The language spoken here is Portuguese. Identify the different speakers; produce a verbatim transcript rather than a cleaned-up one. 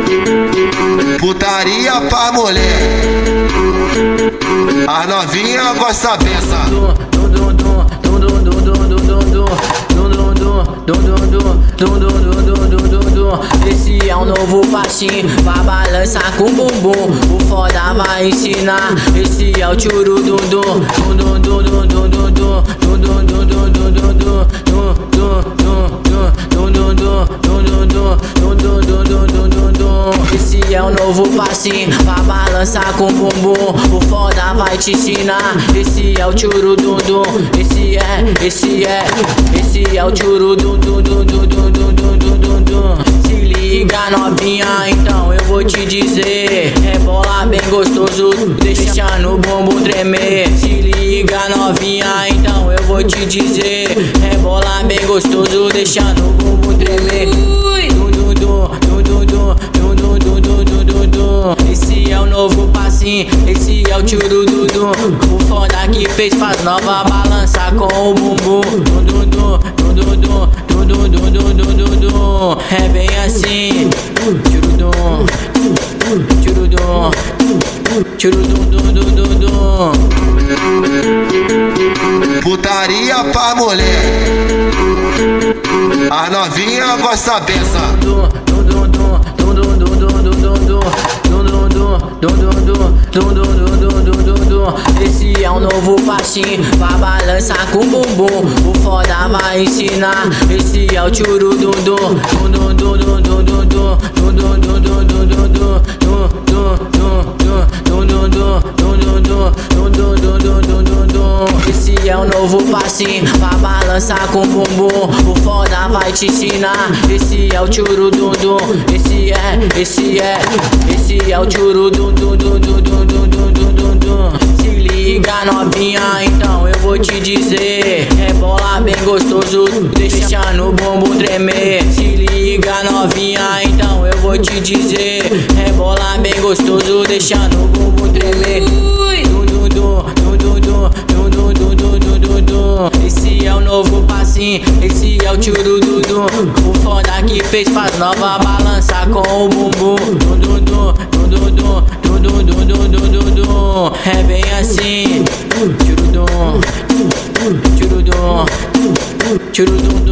Speaker 1: Putaria pra mulher, as novinha gosta dessa.
Speaker 2: Esse é um novo passinho pra balançar com bumbum. O foda vai ensinar. Esse é o churudundum. Esse é um novo passinho pra balançar com bumbum. O foda vai te ensinar. Esse é o churudundum. Esse é, esse é, esse é o churudundum. Se liga novinha, então eu vou te dizer. Rebola bem gostoso, deixando o bumbum tremer. Se liga novinha, então eu vou te dizer. Rebola bem gostoso, deixando o bumbum tremer. Esse é o novo passinho, esse é o churudundum. O foda que fez faz nova balança com o bumbum. É bem assim, churudum, churudum, churudum.
Speaker 1: Putaria pra mulher, as novinha gosta dessa.
Speaker 2: Esse é um novo passinho pra balançar com bumbum. O foda vai ensinar. Esse é o churudundum. Esse é um novo passinho pra balançar com bumbum. O foda vai te ensinar. Esse é o churudundum. Esse é, esse é, esse é o churudundum. Se liga novinha, então eu vou te dizer. Rebola bem gostoso, deixando o bumbum tremer. Se liga novinha, então eu vou te dizer. Rebola bem gostoso, deixando o bumbum tremer. Esse é o novo passinho, esse é o churudundum. O foda que fez faz nova balança com o bumbum. É bem assim, churudum, churudum, churudum.